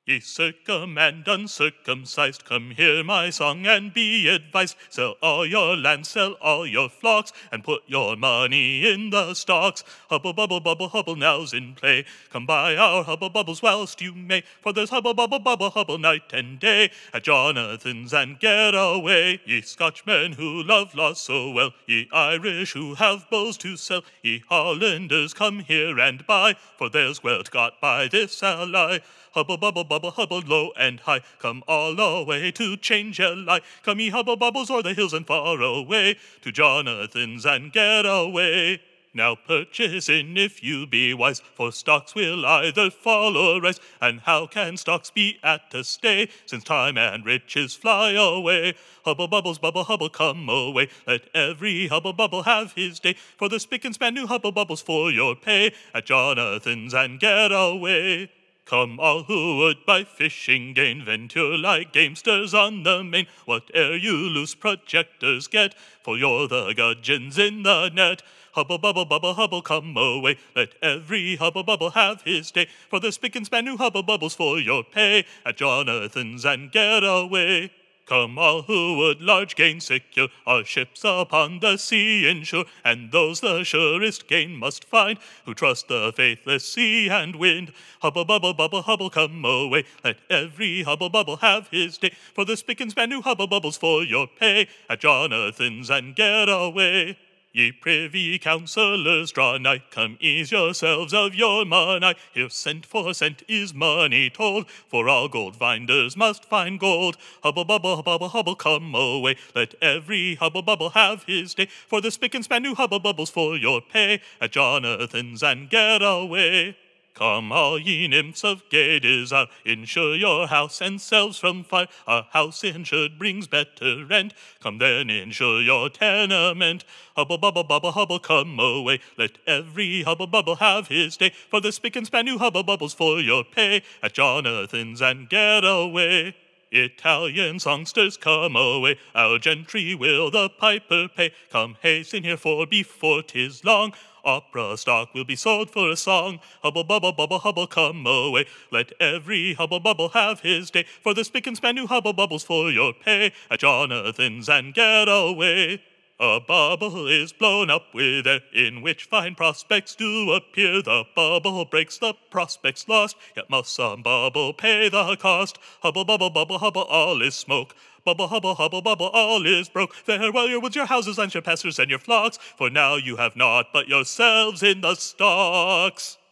Ye circum and uncircumcised, come hear my song and be advised. Sell all your land, sell all your flocks, and put your money in the stocks. Hubble, bubble, bubble, hubble, now's in play. Come buy our hubble bubbles whilst you may, for there's hubble, bubble, bubble, hubble night and day at Jonathan's and get away. Ye Scotchmen who love laws so well, ye Irish who have bulls to sell, ye Hollanders come here and buy, for there's wealth got by this ally. Hubble, bubble, bubble, hubble, low and high, come all away to change your lie. Come ye hubble bubbles o'er the hills and far away, to Jonathan's and get away. Now purchase in if you be wise, for stocks will either fall or rise. And how can stocks be at a stay, since time and riches fly away? Hubble bubbles, bubble hubble, come away. Let every hubble bubble have his day, for the spick and span new hubble bubbles for your pay at Jonathan's and get away. Come all who would by fishing gain, venture like gamesters on the main. Whate'er you loose projectors get, for you're the gudgeons in the net. Hubble, bubble, bubble, hubble, come away. Let every hubble bubble have his day, for the spick and span new hubble bubbles for your pay at Jonathan's and get away. Come all who would large gain secure, our ships upon the sea insure, and those the surest gain must find, who trust the faithless sea and wind. Hubble, bubble, bubble, hubble, come away. Let every hubble bubble have his day, for the spick and span new hubble bubbles for your pay at Jonathan's and get away. Ye privy councillors, draw nigh, come ease yourselves of your money. Here cent for cent is money told, for all gold finders must find gold. Hubble, bubble, bubble, hubble, come away. Let every hubble bubble have his day, for the spick and span new hubble bubbles for your pay at Jonathan's and get away. Come all ye nymphs of gay desire, insure your house and selves from fire. A house insured brings better rent, come then insure your tenement. Hubble, bubble, bubble, hubble, come away. Let every hubble bubble have his day, for the spick and span new hubble bubbles for your pay at Jonathan's and get away. Italian songsters, come away, our gentry will the piper pay. Come hasten here, for before 'tis long, opera stock will be sold for a song. Hubble, bubble, bubble, hubble, come away. Let every hubble bubble have his day, for the spick and span new hubble bubbles for your pay at Jonathan's and get away. A bubble is blown up with air, in which fine prospects do appear. The bubble breaks, the prospects lost, yet must some bubble pay the cost. Hubble, bubble, bubble, hubble, all is smoke. Bubble, hubble, hubble, bubble, all is broke. Farewell your woods, your houses, and your pastures, and your flocks, for now you have naught but yourselves in the stocks.